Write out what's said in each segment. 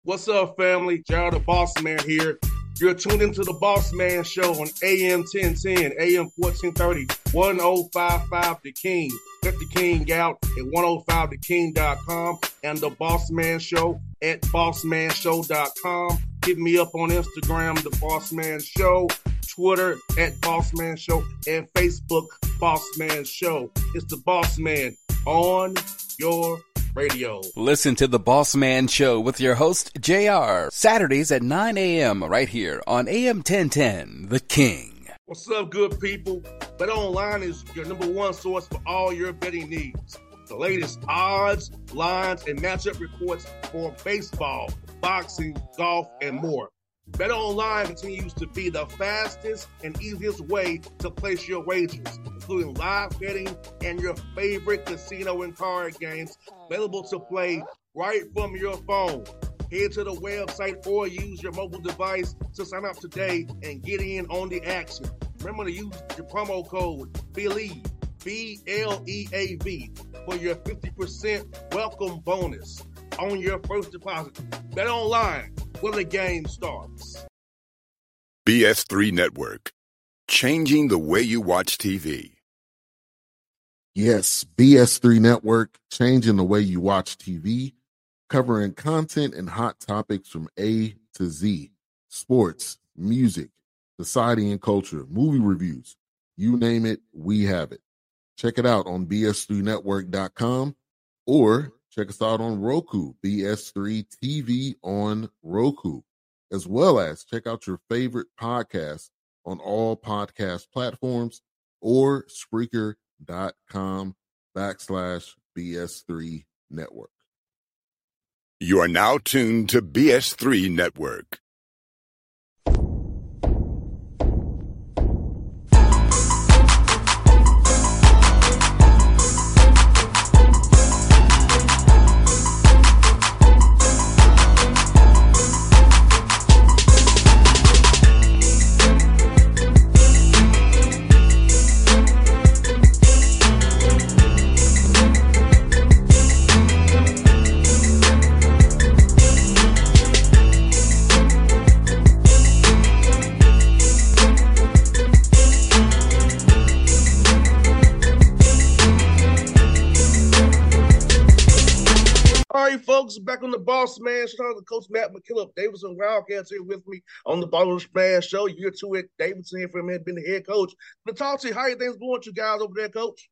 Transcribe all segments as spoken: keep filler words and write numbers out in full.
What's up, family? Gerald the Boss Man here. You're tuned into the Boss Man Show on A M ten ten, A M fourteen thirty, ten fifty-five The King. Let the King out at ten fifty the king dot com and the Boss Man Show at boss man show dot com. Hit me up on Instagram, The Boss Man Show, Twitter at Boss Man Show, and Facebook, Boss Man Show. It's the Boss Man on your radio. Listen to the Boss Man Show with your host, J R, Saturdays at nine a.m. right here on A M ten ten, The King. What's up, good people? BetOnline is your number one source for all your betting needs. The latest odds, lines, and matchup reports for baseball, boxing, golf, and more. BetOnline continues to be the fastest and easiest way to place your wagers, including live betting and your favorite casino and card games available to play right from your phone. Head to the website or use your mobile device to sign up today and get in on the action. Remember to use your promo code BELIEVE, B L E A V, for your fifty percent welcome bonus on your first deposit. BetOnline, where the game starts. B S three Network, changing the way you watch T V. Yes, B S three Network, changing the way you watch T V, covering content and hot topics from A to Z, sports, music, society and culture, movie reviews, you name it, we have it. Check it out on b s three network dot com or check us out on Roku, B S three T V on Roku, as well as check out your favorite podcast on all podcast platforms or Spreaker.com backslash BS3 Network. You are now tuned to B S three Network. Folks, back on the Boss Man Show. The Coach Matt McKillop Davidson Wildcats here with me on the Boss Man Show. Year two at Davidson here for a minute, been the head coach. But talk to you, how are things going with you guys over there, Coach?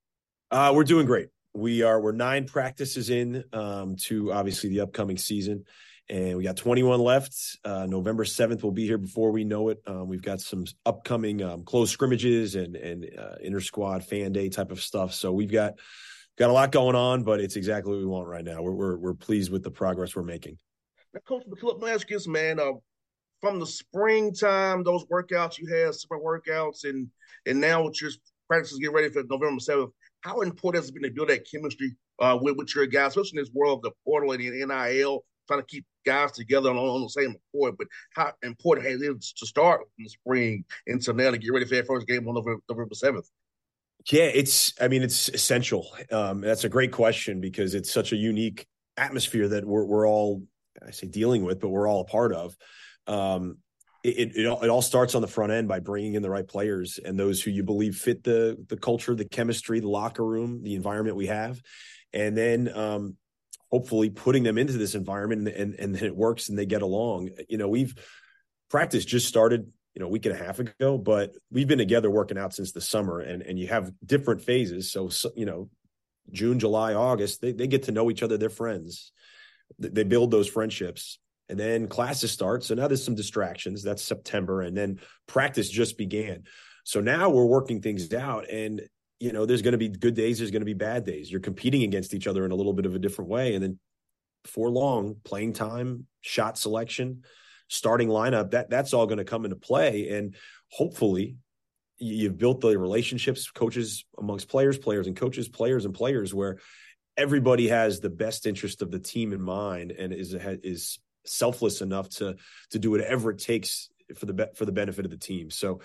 Uh, we're doing great. We are we're nine practices in um, to obviously the upcoming season, and we got twenty-one left. Uh, November seventh will be here before we know it. Um, we've got some upcoming um, close scrimmages and and uh, inter squad fan day type of stuff. So we've got. Got a lot going on, but it's exactly what we want right now. We're we're, we're pleased with the progress we're making. Now, Coach McKillop, let me ask you this, man. Uh, from the springtime, those workouts you had, summer workouts, and and now with your practices getting ready for November seventh, how important has it been to build that chemistry uh, with, with your guys, especially in this world of the portal and the N I L, trying to keep guys together on, on the same accord, but how important it is to start in the spring into now to get ready for that first game on November, November seventh? Yeah, it's, I mean, it's essential. Um, that's a great question because it's such a unique atmosphere that we're, we're all, I say dealing with, but we're all a part of. Um, it, it, it all starts on the front end by bringing in the right players and those who you believe fit the, the culture, the chemistry, the locker room, the environment we have. And then um, hopefully putting them into this environment and, and, and then it works and they get along. You know, we've practice just started you know, a week and a half ago, but we've been together working out since the summer and, and you have different phases. So, so, you know, June, July, August, they, they get to know each other. They're friends. They build those friendships and then classes start. So now there's some distractions. That's September. And then practice just began. So now we're working things out and, you know, there's going to be good days. There's going to be bad days. You're competing against each other in a little bit of a different way. And then before long, playing time, shot selection, starting lineup, that that's all going to come into play. And hopefully you've built the relationships, coaches amongst players, players and coaches, players and players, where everybody has the best interest of the team in mind and is, is selfless enough to, to do whatever it takes for the, for the benefit of the team. So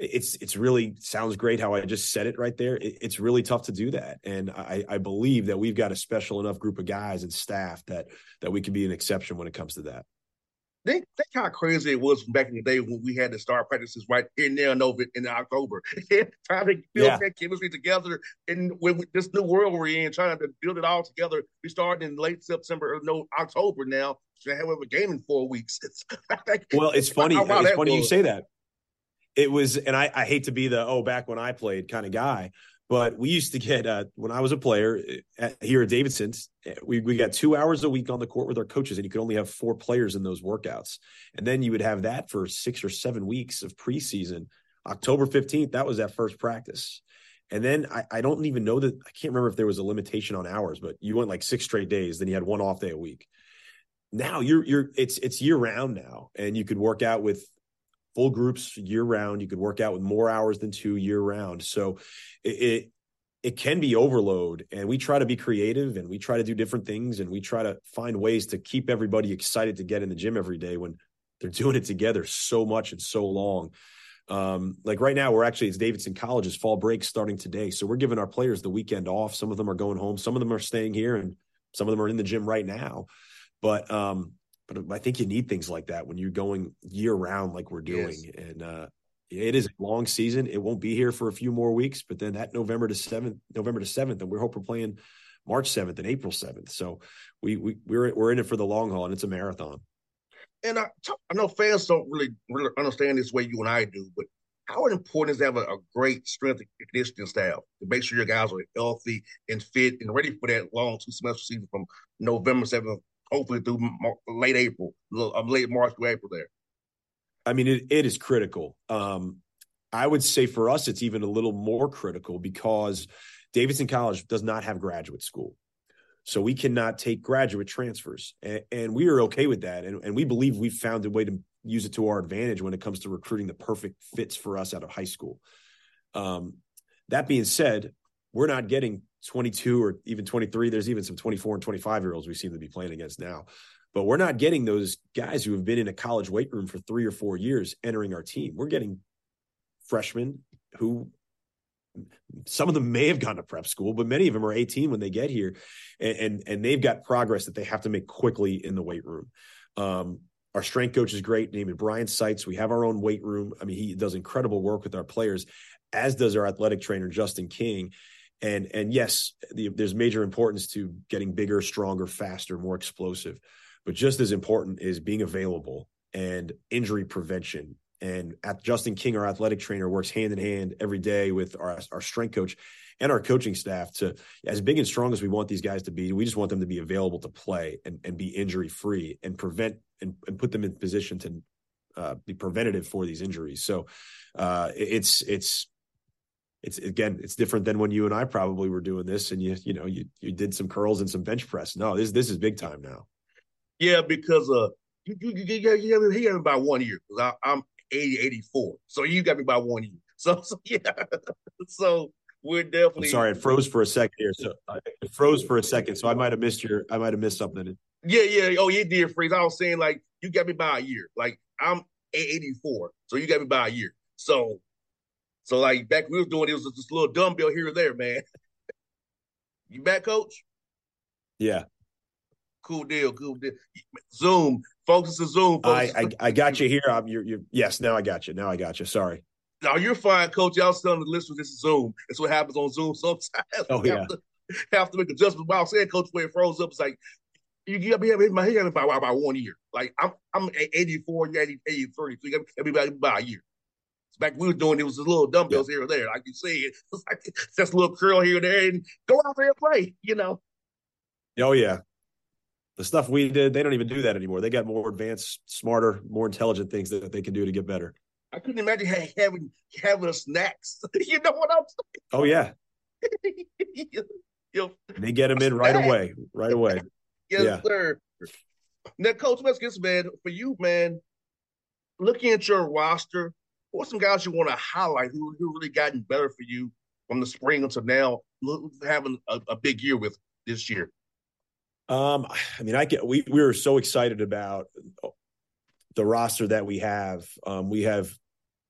it's it's really sounds great how I just said it right there. It, it's really tough to do that, and I, I believe that we've got a special enough group of guys and staff that that we can be an exception when it comes to that. Think, think how crazy it was from back in the day when we had to start practices right in there in, over, in October. Trying to build Yeah. that chemistry together, and with this new world we're in, trying to build it all together. We started in late September, or no, October now. So have a game in four weeks. It's like, Well, it's funny. how- how It's that funny you was. say that. It was, and I, I hate to be the oh back when I played kind of guy, but we used to get uh, when I was a player at, here at Davidson's, we we got two hours a week on the court with our coaches, and you could only have four players in those workouts, and then you would have that for six or seven weeks of preseason. October fifteenth, that was that first practice, and then I, I don't even know that I can't remember if there was a limitation on hours, but you went like six straight days, then you had one off day a week. Now you're you're it's it's year round now, and you could work out with full groups year round. You could work out with more hours than two year round. So it, it, it can be overload, and we try to be creative, and we try to do different things, and we try to find ways to keep everybody excited to get in the gym every day when they're doing it together so much and so long. Um, like right now, we're actually, it's Davidson College's fall break starting today. So we're giving our players the weekend off. Some of them are going home. Some of them are staying here, and some of them are in the gym right now. But, um, But I think you need things like that when you're going year round like we're doing. Yes. And uh, it is a long season. It won't be here for a few more weeks, but then that November to seventh, November to seventh, and we hope we're playing March seventh and April seventh. So we, we we're we're in it for the long haul, and it's a marathon. And I, I know fans don't really, really understand this way you and I do, but how important is to have a, a great strength and conditioning staff to make sure your guys are healthy and fit and ready for that long two semester season from November seventh, hopefully through late April, late March through April there. I mean, it, it is critical. Um, I would say for us, it's even a little more critical because Davidson College does not have graduate school. So we cannot take graduate transfers, and, and we are okay with that. And, and we believe we've found a way to use it to our advantage when it comes to recruiting the perfect fits for us out of high school. Um, that being said, we're not getting twenty-two or even twenty-three. There's even some twenty-four and twenty-five year olds we seem to be playing against now, but we're not getting those guys who have been in a college weight room for three or four years entering our team. We're getting freshmen who, some of them may have gone to prep school, but many of them are eighteen when they get here, and and, and they've got progress that they have to make quickly in the weight room. Um, our strength coach is great, named Brian Seitz. We have our own weight room. I mean, he does incredible work with our players, as does our athletic trainer, Justin King. And, and yes, the, there's major importance to getting bigger, stronger, faster, more explosive. But just as important is being available and injury prevention. And at Justin King, our athletic trainer, works hand in hand every day with our, our strength coach and our coaching staff to, as big and strong as we want these guys to be, we just want them to be available to play and, and be injury free and prevent and, and put them in position to uh, be preventative for these injuries. So uh, it's, it's, It's again, it's different than when you and I probably were doing this, and you, you know, you you did some curls and some bench press. No, this this is big time now. Yeah, because uh, you you you, you, you got me by one year because I'm eighty, eighty-four, so you got me by one year. So so yeah, so we're definitely. I'm sorry, it froze for a second here. So uh, it froze for a second, so I might have missed your, I might have missed something. Yeah, yeah. Oh, you did freeze. I was saying like you got me by a year. Like I'm eighty-four, so you got me by a year. So. So, like, back when we was doing it, it was just a little dumbbell here or there, man. You back, Coach? Yeah. Cool deal, cool deal. Zoom. Focus on Zoom. I, Focus I I got you here. I'm you're, you're yes, now I got you. Now I got you. Sorry. No, you're fine, Coach. Y'all telling the listeners this is Zoom. That's what happens on Zoom sometimes. Oh, we yeah. have to, have to make adjustments. While I was saying, Coach, where it froze up, it's like, you got me having my hair by, by one year. Like, I'm I'm eighty-four, you're eighty, eighty-three, so you got me by, by a year. Back when we were doing it, was a little dumbbells yeah. here or there, like you said. It was like just a little curl here or there, and go out there and play, you know. Oh yeah, the stuff we did, they don't even do that anymore. They got more advanced, smarter, more intelligent things that they can do to get better. I couldn't imagine having having a snacks. You know what I'm saying? Oh yeah. you know, they get them in right snack. away, right away. Yes, yeah. sir. Now, Coach Westgate, man, for you, man, looking at your roster. What are some guys you want to highlight who who really gotten better for you from the spring until now, having a, a big year with this year? Um, I mean, I get we we were so excited about the roster that we have. Um, we have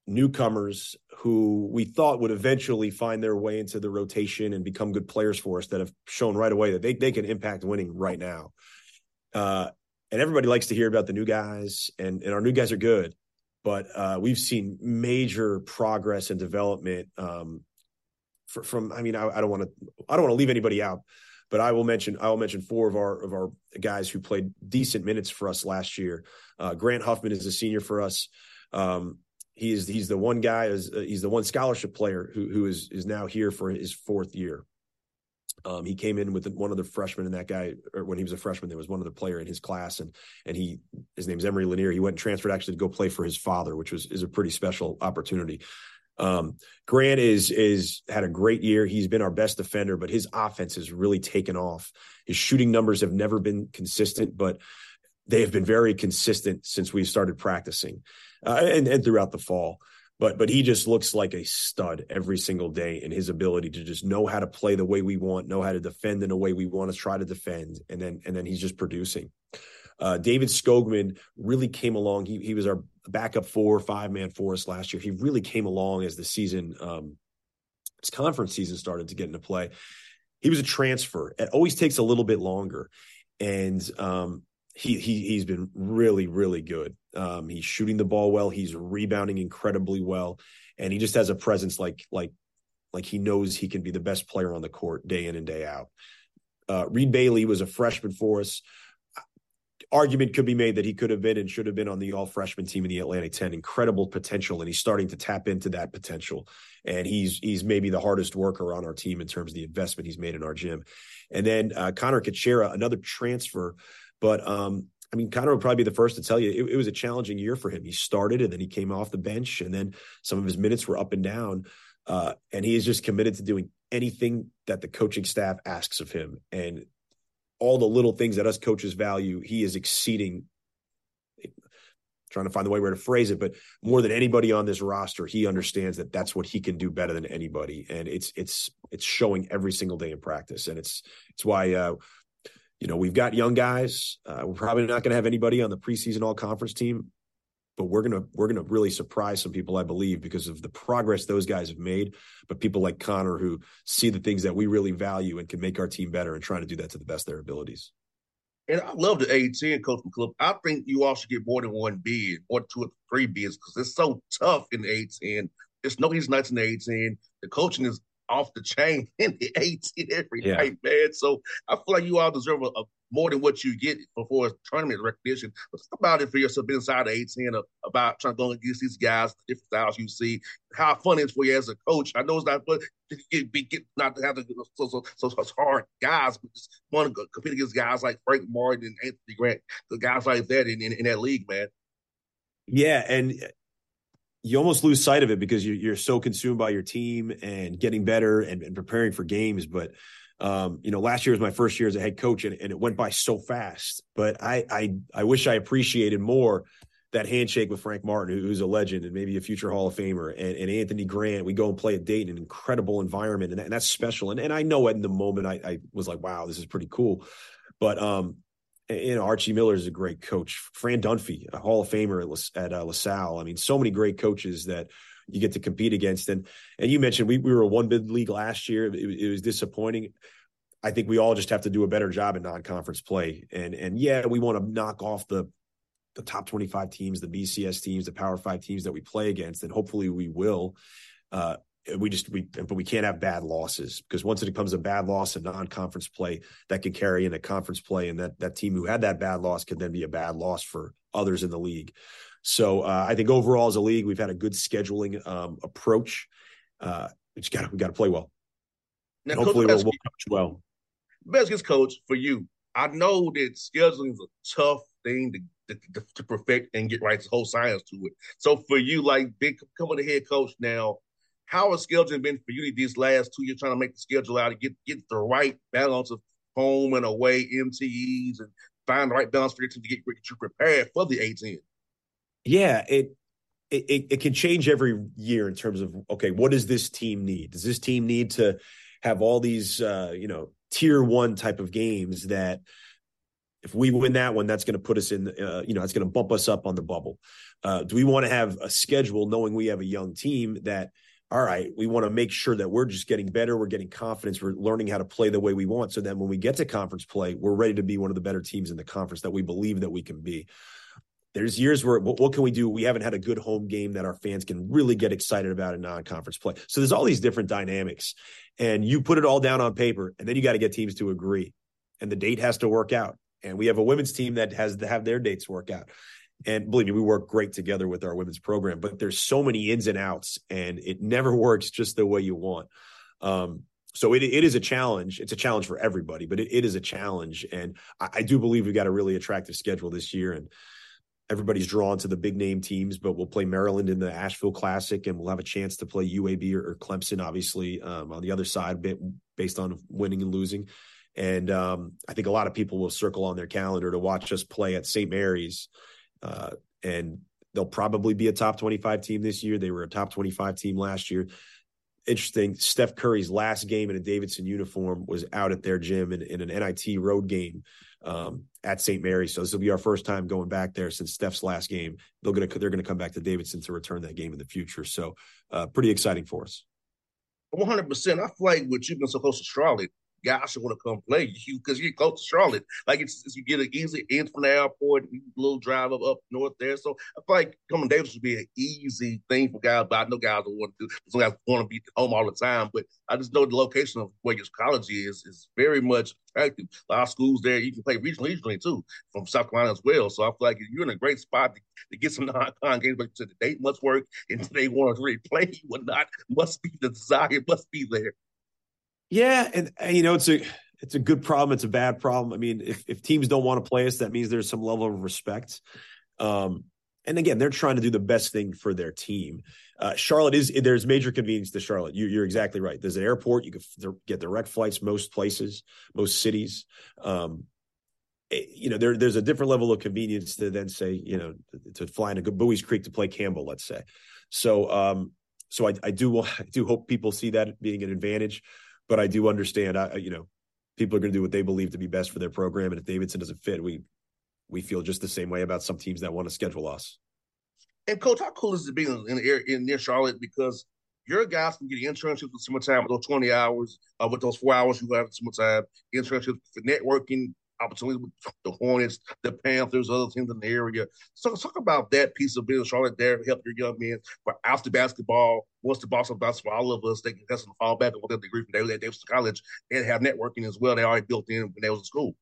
newcomers who we thought would eventually find their way into the rotation and become good players for us that have shown right away that they, they can impact winning right now. Uh, and everybody likes to hear about the new guys, and, and our new guys are good, but uh, we've seen major progress and development um, for, from, I mean, I, I don't want to, I don't want to leave anybody out, but I will mention, I will mention four of our, of our guys who played decent minutes for us last year. Uh, Grant Huffman is a senior for us. Um, He is he's the one guy is uh, he's the one scholarship player who who is is now here for his fourth year. Um, he came in with one of the freshmen, and that guy, or when he was a freshman, there was one other player in his class, and and he his name's Emery Lanier. He went and transferred actually to go play for his father, which was is a pretty special opportunity. Um, Grant is is had a great year. He's been our best defender, but his offense has really taken off. His shooting numbers have never been consistent, but they have been very consistent since we started practicing. Uh, and, and throughout the fall, but but he just looks like a stud every single day in his ability to just know how to play the way we want, know how to defend in the way we want to try to defend, and then and then he's just producing. Uh, David Skogman really came along. He he was our backup four, five man for us last year. He really came along as the season, um, his conference season started to get into play. He was a transfer. It always takes a little bit longer, and um, he he he's been really really good. Um, he's shooting the ball well. He's rebounding incredibly well, and he just has a presence like like like he knows he can be the best player on the court day in and day out. Uh, Reed Bailey was a freshman for us. Argument could be made that he could have been and should have been on the all freshman team in the Atlantic ten. Incredible potential, and he's starting to tap into that potential. And he's he's maybe the hardest worker on our team in terms of the investment he's made in our gym. And then uh, Connor Kachera, another transfer, but um, I mean, Connor would probably be the first to tell you it, it was a challenging year for him. He started and then he came off the bench, and then some of his minutes were up and down. Uh, and he is just committed to doing anything that the coaching staff asks of him. And all the little things that us coaches value, he is exceeding, trying to find the way where to phrase it, but more than anybody on this roster, he understands that that's what he can do better than anybody. And it's, it's, it's showing every single day in practice. And it's, it's why, uh, you know, we've got young guys. Uh, we're probably not going to have anybody on the preseason all conference team, but we're going to, we're going to really surprise some people, I believe, because of the progress those guys have made. But people like Connor who see the things that we really value and can make our team better and trying to do that to the best of their abilities. And I love the A ten, Coach McClellan. I think you all should get more than one bid, or two or three bids, because it's so tough in the A ten. There's nobody's nuts in the A ten. The coaching is off the chain in the A ten every yeah. night, man. So I feel like you all deserve a, a more than what you get before tournament recognition. But talk about it for yourself inside the A ten, uh, about trying to go against these guys, the different styles you see, how fun it is for you as a coach. I know it's not fun to get, be, get not to have to so so so, so hard guys, but just want to compete against guys like Frank Martin and Anthony Grant, the guys like that in, in, in that league, man. Yeah, and you almost lose sight of it because you're, you're so consumed by your team and getting better and, and preparing for games. But, um, you know, last year was my first year as a head coach, and, and it went by so fast. But I, I I wish I appreciated more that handshake with Frank Martin, who's a legend and maybe a future Hall of Famer, and, and Anthony Grant. We go and play at Dayton, an incredible environment, and, that, and that's special. And, and I know in the moment I, I was like, wow, this is pretty cool. But, um, you know, Archie Miller is a great coach. Fran Dunphy, a Hall of Famer at, La, at uh, LaSalle. I mean, so many great coaches that you get to compete against. And and you mentioned we, we were a one-bid league last year. It, it was disappointing. I think we all just have to do a better job in non-conference play. And, and yeah, we want to knock off the, the top twenty-five teams, the B C S teams, the Power Five teams that we play against, and hopefully we will. Uh, we just we but we can't have bad losses, because once it becomes a bad loss in non-conference play, that could carry into conference play, and that that team who had that bad loss could then be a bad loss for others in the league. So uh, I think overall as a league, we've had a good scheduling um, approach. Uh, we just got we got to play well. Now, hopefully we'll, we'll coach well. Basketball coach, for you, I know that scheduling is a tough thing to, to to perfect and get right the whole science to it. So for you, like big coming the head coach now, how has scheduling been for you these last two years, trying to make the schedule out and get get the right balance of home and away M T Es and find the right balance for your team to get, get you prepared for the A ten? Yeah, it, it it can change every year in terms of, okay, what does this team need? Does this team need to have all these uh, you know tier one type of games that If we win that one, that's going to put us in, uh, you know, it's going to bump us up on the bubble. Uh, do we want to have a schedule knowing we have a young team that, all right, we want to make sure that we're just getting better, we're getting confidence, we're learning how to play the way we want, so that when we get to conference play, we're ready to be one of the better teams in the conference that we believe that we can be. There's years where, what, what can we do? We haven't had a good home game that our fans can really get excited about in non-conference play. So there's all these different dynamics, and you put it all down on paper, and then you got to get teams to agree, and the date has to work out. And we have a women's team that has to have their dates work out. And believe me, we work great together with our women's program, but there's so many ins and outs, and it never works just the way you want. Um, so it, it is a challenge. It's a challenge for everybody, but it, it is a challenge. And I, I do believe we've got a really attractive schedule this year, and everybody's drawn to the big name teams, but we'll play Maryland in the Asheville Classic, and we'll have a chance to play U A B or, or Clemson, obviously, um, on the other side, bit based on winning and losing. And um, I think a lot of people will circle on their calendar to watch us play at Saint Mary's. Uh, and they'll probably be a top twenty-five team this year. They were a top twenty-five team last year. Interesting. Steph Curry's last game in a Davidson uniform was out at their gym in, in an N I T road game um, at Saint Mary's. So this will be our first time going back there since Steph's last game. They're going to, they're going to come back to Davidson to return that game in the future. So uh, pretty exciting for us. one hundred percent. I feel like with you being so close to Charlotte, guys should want to come play you because you're close to Charlotte. Like it's, it's you get an easy in from the airport, a little drive up, up north there. So I feel like coming to Davis would be an easy thing for guys. But I know guys don't want to do. Some guys want to be home all the time. But I just know the location of where your college is is very much attractive. A lot of schools there you can play regionally, regionally too, from South Carolina as well. So I feel like you're in a great spot to, to get some non-con games. But the date must work, and they want to really play you or not. Must be the desire. Must be there. Yeah, and you know, it's a it's a good problem. It's a bad problem. I mean, if if teams don't want to play us, that means there's some level of respect. Um, and again, they're trying to do the best thing for their team. Uh, Charlotte is there's major convenience to Charlotte. You, you're exactly right. There's an airport. You can get direct flights most places, most cities. Um, it, you know, there there's a different level of convenience to then say, you know, to fly into Bowie's Creek to play Campbell, let's say. So, um, so I, I do I do hope people see that being an advantage. But I do understand, I, you know, people are going to do what they believe to be best for their program. And if Davidson doesn't fit, we we feel just the same way about some teams that want to schedule us. And Coach, how cool is it being in the area in near Charlotte? Because your guys can get internships with summertime with those twenty hours, uh, with those four hours you have at summertime, internships for networking opportunities with the Hornets, the Panthers, other teams in the area. So talk about that piece of being in Charlotte there to help your young men for after basketball. Once the Boston bounce for all of us, they can just fall back and get a degree from Davidson College and have networking as well. They already built in when they was in school.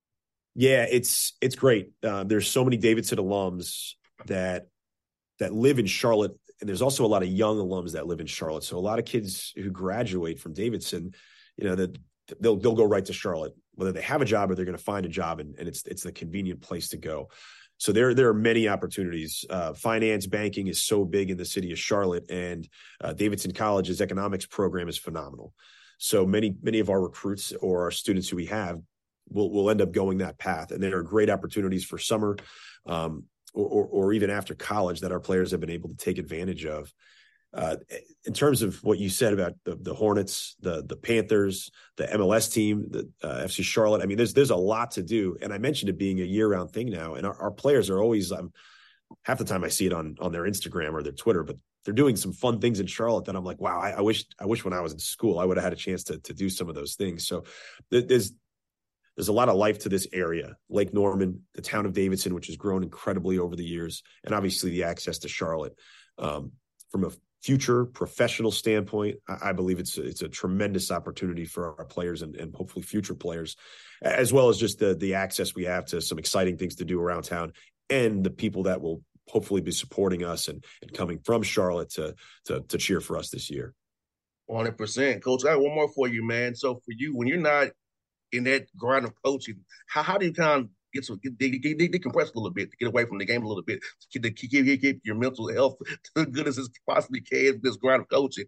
Yeah, it's it's great. Uh, there's so many Davidson alums that that live in Charlotte, and there's also a lot of young alums that live in Charlotte. So a lot of kids who graduate from Davidson, you know, that they'll they'll go right to Charlotte, whether they have a job or they're going to find a job, and, and it's it's the convenient place to go. So there, there are many opportunities. Uh, finance, banking is so big in the city of Charlotte, and uh, Davidson College's economics program is phenomenal. So many, many of our recruits or our students who we have will will end up going that path, and there are great opportunities for summer, um, or, or or even after college that our players have been able to take advantage of. Uh, in terms of what you said about the, the Hornets, the the Panthers, the M L S team, the uh, F C Charlotte, I mean, there's there's a lot to do. And I mentioned it being a year-round thing now. And our, our players are always, um, half the time I see it on on their Instagram or their Twitter, but they're doing some fun things in Charlotte that I'm like, wow, I, I wish I wish when I was in school, I would have had a chance to to do some of those things. So th- there's there's a lot of life to this area. Lake Norman, the town of Davidson, which has grown incredibly over the years, and obviously the access to Charlotte. Um, from a future professional standpoint, I believe it's it's a tremendous opportunity for our players and, and hopefully future players, as well as just the the access we have to some exciting things to do around town, and the people that will hopefully be supporting us and, and coming from Charlotte to, to to cheer for us this year. one hundred percent. Coach, I have one more for you, man. So for you, when you're not in that grind of coaching, how, how do you kind of get to get, get, get, decompress a little bit, to get away from the game a little bit, to keep, to keep, keep your mental health to as good as it possibly can with this grind of coaching?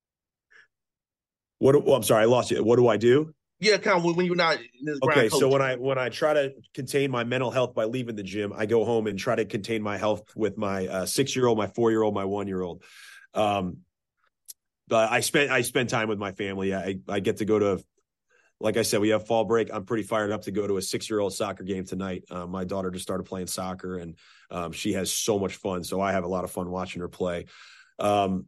What? Oh, I'm sorry, I lost you. What do I do? Yeah, kind of when you're not in this grind. Okay, coaching. So when I when I try to contain my mental health by leaving the gym, I go home and try to contain my health with my uh, six-year-old, my four-year-old, my one-year-old. Um, but I spend I spend time with my family. I I get to go to like I said, we have fall break. I'm pretty fired up to go to a six-year-old soccer game tonight. Uh, my daughter just started playing soccer, and um, she has so much fun. So I have a lot of fun watching her play. Um,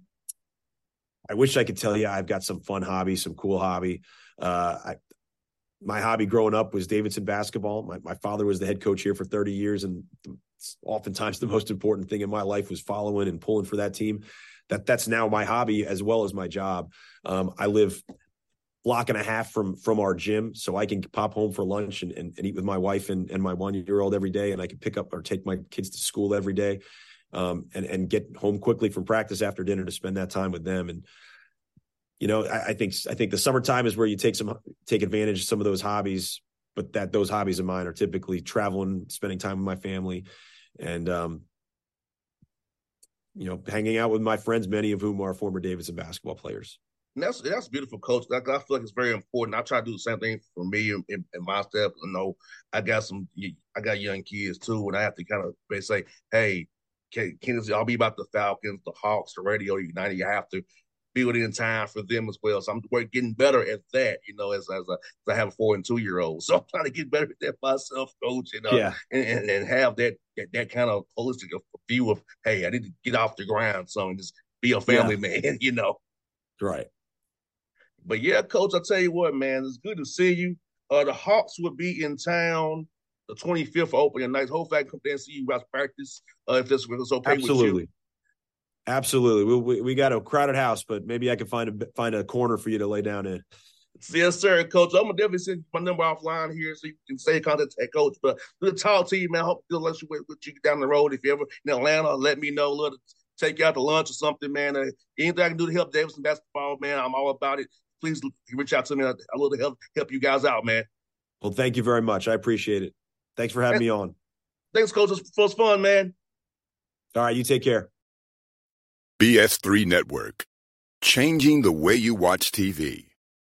I wish I could tell you I've got some fun hobby, some cool hobby. Uh, I, my hobby growing up was Davidson basketball. My, my father was the head coach here for thirty years, and oftentimes the most important thing in my life was following and pulling for that team. That that's now my hobby as well as my job. Um, I live block and a half from from our gym, so I can pop home for lunch and, and, and eat with my wife and, and my one-year-old every day, and I can pick up or take my kids to school every day, um, and, and get home quickly from practice after dinner to spend that time with them. And, you know, I, I think I think the summertime is where you take some take advantage of some of those hobbies, but that those hobbies of mine are typically traveling, spending time with my family, and, um, you know, hanging out with my friends, many of whom are former Davidson basketball players. And that's that's beautiful, Coach. I, I feel like it's very important. I try to do the same thing for me and, and, and my staff. You know, I got some, I got young kids too, and I have to kind of say, hey, can, can I'll be about the Falcons, the Hawks, the Radio United. You have to build in time for them as well. So I'm we're getting better at that. You know, as as, a, as I have a four and two year old, so I'm trying to get better at that myself, Coach. And uh, yeah, and, and, and have that, that that kind of holistic view of, hey, I need to get off the ground, so and just be a family yeah. man. You know, right. But yeah, Coach, I tell you what, man, it's good to see you. Uh, the Hawks will be in town the twenty-fifth for opening night. Hopefully I can come there and see you guys practice uh, if this was okay Absolutely. with you. Absolutely. We, we we got a crowded house, but maybe I can find a find a corner for you to lay down in. Yes, sir, Coach. I'm gonna definitely send my number offline here so you can stay in contact with Coach. But good talk to you, man. Hope to let you with you down the road. If you ever in Atlanta, let me know. Let take you out to lunch or something, man. Uh, anything I can do to help Davidson basketball, man, I'm all about it. Please reach out to me. I will to help help you guys out, man. Well, thank you very much. I appreciate it. Thanks for having Thanks, me on. Thanks, Coach. It was fun, man. All right, you take care. B S three Network, changing the way you watch T V.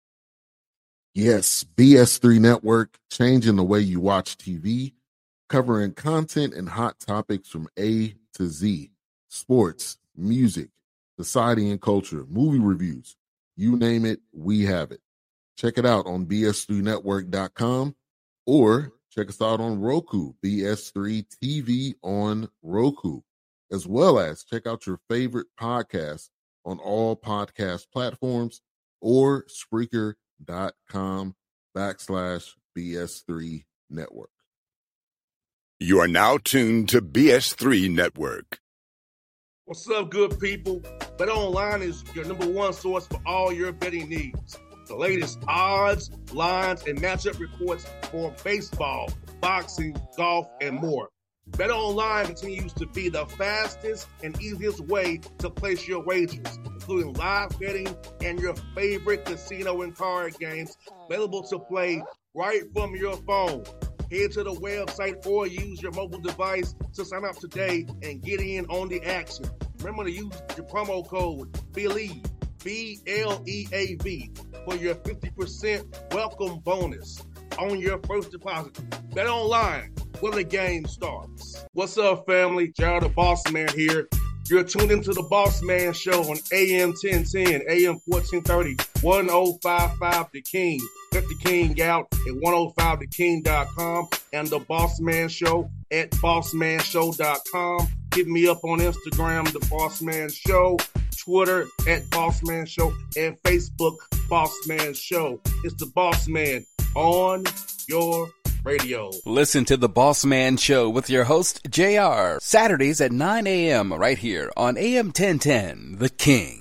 Yes, B S three Network, changing the way you watch T V, covering content and hot topics from A to Z, sports, music, society and culture, movie reviews. You name it, we have it. Check it out on B S three network dot com or check us out on Roku, B S three T V on Roku, as well as check out your favorite podcast on all podcast platforms or Spreaker.com backslash BS3 Network. You are now tuned to B S three Network. What's up, good people? BetOnline is your number one source for all your betting needs. The latest odds, lines, and matchup reports for baseball, boxing, golf, and more. BetOnline continues to be the fastest and easiest way to place your wagers, including live betting and your favorite casino and card games available to play right from your phone. Head to the website or use your mobile device to sign up today and get in on the action. Remember to use your promo code BELIEVE, B L E A V, for your fifty percent welcome bonus on your first deposit. Bet online when the game starts. What's up, family? Jared the Boss Man here. You're tuned into the Boss Man Show on A M ten ten, A M fourteen thirty, ten fifty-five The King. Check The King out at ten five the king dot com and the Boss Man Show at boss man show dot com. Hit me up on Instagram, The Boss Man Show, Twitter at Boss Man Show, and Facebook, Boss Man Show. It's the Boss Man on your radio. Listen to The Boss Man Show with your host, J R, Saturdays at nine a.m. right here on A M ten ten, The King.